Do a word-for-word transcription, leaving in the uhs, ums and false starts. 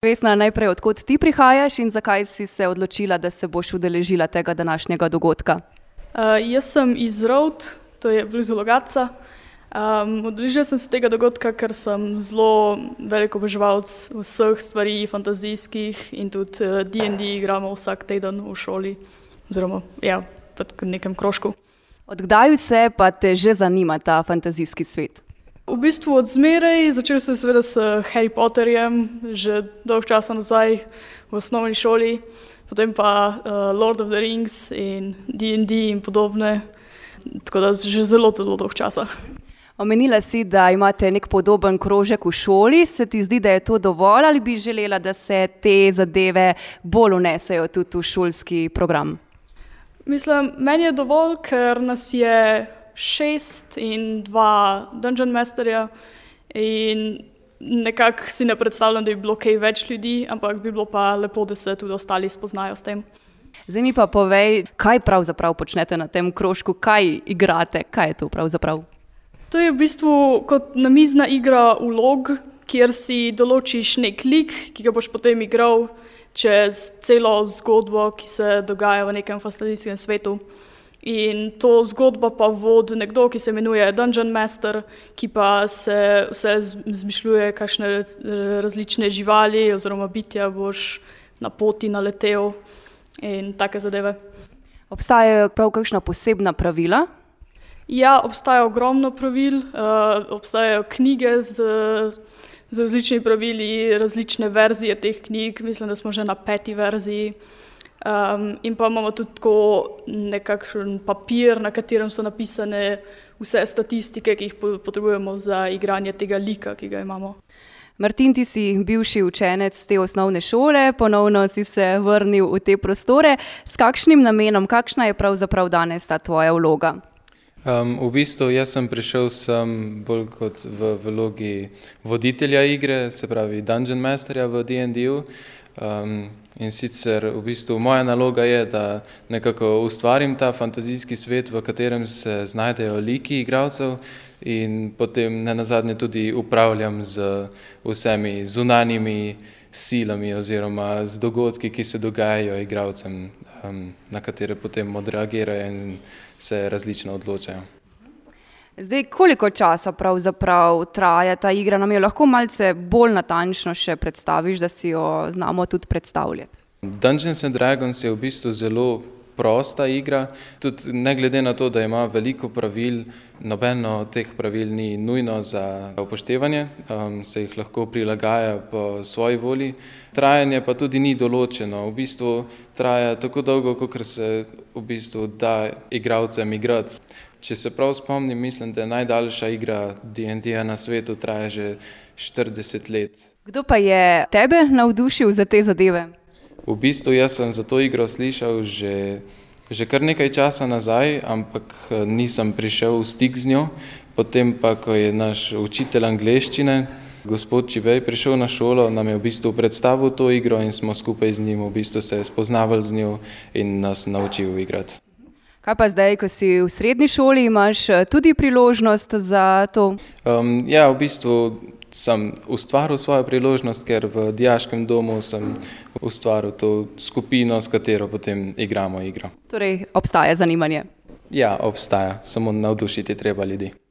Vesna, najprej odkot ti prihajaš in zakaj si se odločila, da se boš udeležila tega današnjega dogodka? Uh, jaz sem iz Rovt, to je blizu Logatca. Um, Udeležila sem se tega dogodka, ker sem zelo velik oboževalec vseh stvari fantazijskih in tudi uh, D and D igramo vsak teden v šoli, oziroma ja, v nekem krožku. Od kdaj vse pa te že zanima ta fantazijski svet? V bistvu od zmeraj, začel sem seveda s Harry Potterjem, že dolgo časa nazaj v osnovni šoli, potem pa uh, Lord of the Rings in D and D in podobne, tako da že zelo, zelo dolgo časa. Omenila si, da imate nek podoben krožek v šoli. Se ti zdi, da je to dovolj ali bi želela, da se te zadeve bolj vnesejo tudi v šolski program? Mislim, meni je dovolj, ker nas je šest in dva Dungeon Masterja in nekako si ne predstavljam, da bi bilo kaj več ljudi, ampak bi bilo pa lepo, da se tudi ostali spoznajo s tem. Zdaj mi pa povej, kaj pravzaprav počnete na tem krožku, kaj igrate, kaj je to pravzaprav? To je v bistvu kot namizna igra vlog, kjer si določiš nek lik, ki ga boš potem igral čez celo zgodbo, ki se dogaja v nekem fantazijskem svetu. In to zgodbo pa vodi nekdo, ki se imenuje Dungeon Master, ki pa se vse izmišljuje, kakšne različne živali oziroma bitja boš na poti naletel in take zadeve. Obstajajo prav kakšna posebna pravila? Ja, obstaja ogromno pravil, uh, obstajajo knjige z, z različnimi pravili, različne verzije teh knjig, mislim, da smo že na peti verziji. Um, in pa imamo tudi tako nekakšen papir, na katerem so napisane vse statistike, ki jih potrebujemo za igranje tega lika, ki ga imamo. Martin, ti si bivši učenec te osnovne šole, ponovno si se vrnil v te prostore. S kakšnim namenom, kakšna je pravzaprav danes ta tvoja vloga? Um, v bistvu jaz sem prišel sem bolj kot v vlogi voditelja igre, se pravi Dungeon Masterja v D and D-u. Um, in sicer v bistvu moja naloga je, da nekako ustvarim ta fantazijski svet, v katerem se znajdejo liki igralcev in potem nenazadnje tudi upravljam z vsemi zunanjimi silami oziroma z dogodki, ki se dogajajo igralcem, um, na katere potem odreagirajo in se različno odločajo. Zdaj, koliko časa pravzaprav traja ta igra? Nam jo lahko malce bolj natančno še predstaviš, da si jo znamo tudi predstavljati? Dungeons and Dragons je v bistvu zelo prosta igra, tudi ne glede na to, da ima veliko pravil, nobeno od teh pravil ni nujno za upoštevanje, um, se jih lahko prilagaja po svoji volji. Trajanje pa tudi ni določeno, v bistvu traja tako dolgo, kakor se v bistvu da igralcem igrati. Če se prav spomnim, mislim, da je najdaljša igra D and D-ja na svetu traja že štirideset let. Kdo pa je tebe navdušil za te zadeve? V bistvu jaz sem za to igro slišal že, že kar nekaj časa nazaj, ampak nisem prišel v stik z njo. Potem pa, ko je naš učitelj angleščine, gospod Čibej, prišel na šolo, nam je v bistvu predstavil to igro in smo skupaj z njim v bistvu se spoznavali z njo in nas naučil igrati. Kaj pa zdaj, ko si v srednji šoli, imaš tudi priložnost za to? Um, ja, v bistvu sem ustvaril svojo priložnost, ker v dijaškem domu sem ustvaril to skupino, s katero potem igramo igro. Torej, obstaja zanimanje? Ja, obstaja, samo navdušiti treba ljudi.